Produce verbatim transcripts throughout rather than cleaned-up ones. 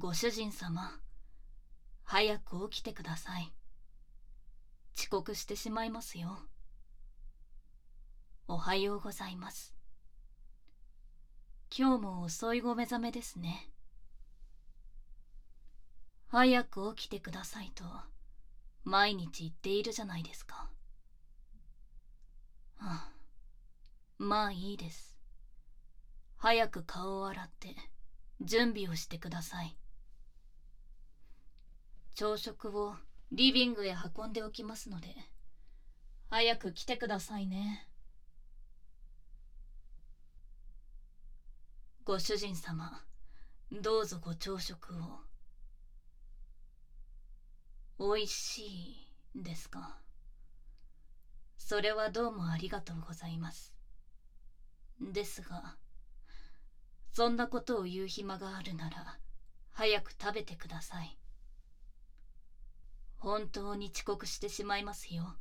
ご主人様、早く起きてください。遅刻してしまいますよ。おはようございます。今日も遅いご目覚めですね。早く起きてくださいと毎日言っているじゃないですか。はあ、まあいいです。早く顔を洗って準備をしてください。朝食をリビングへ運んでおきますので、早く来てくださいね。ご主人様、どうぞご朝食を。おいしいですか。それはどうもありがとうございます。ですが、そんなことを言う暇があるなら、早く食べてください。本当に遅刻してしまいますよ。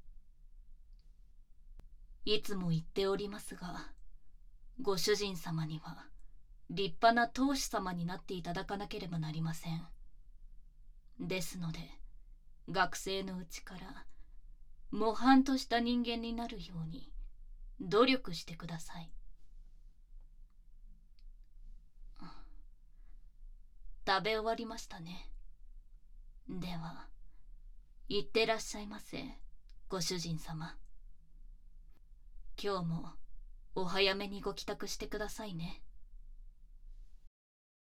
いつも言っておりますが、ご主人様には立派な当主様になっていただかなければなりません。ですので、学生のうちから模範とした人間になるように努力してください。食べ終わりましたね。では、いってらっしゃいませ、ご主人様。今日もお早めにご帰宅してくださいね。